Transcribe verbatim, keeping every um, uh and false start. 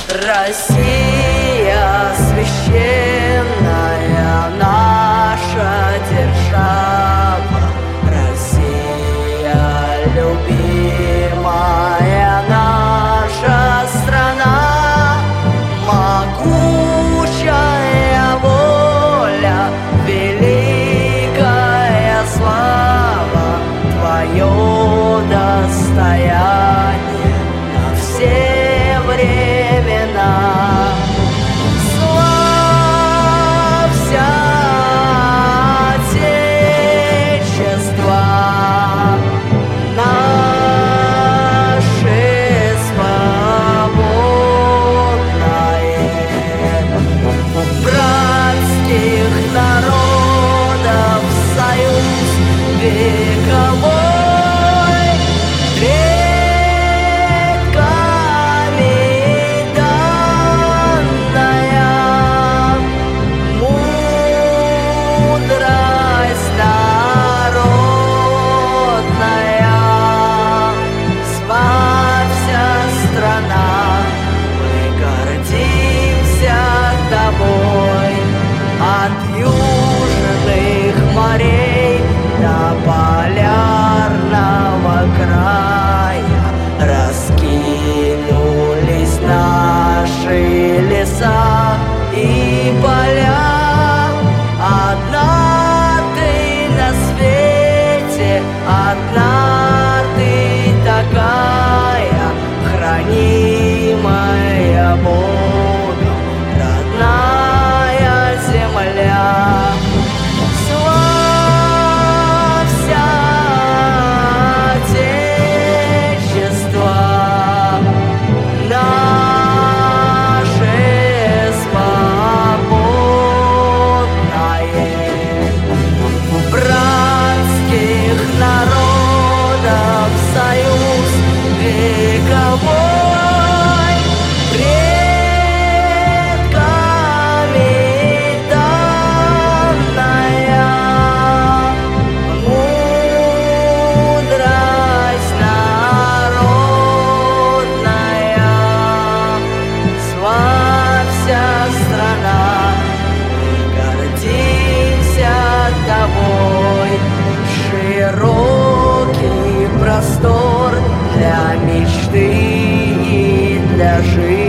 Россия священная, наша держава, Россия любимая, наша страна, могучая воля, великая слава, твое достояние на все времена. Славься, Отечество наше свободное, братских народов союз вековой. Полярного края раскинулись наши леса и поля. Одна ты на свете, одна ты такая, хранимая Богом родная земля. Широкий простор для мечты и для жизни.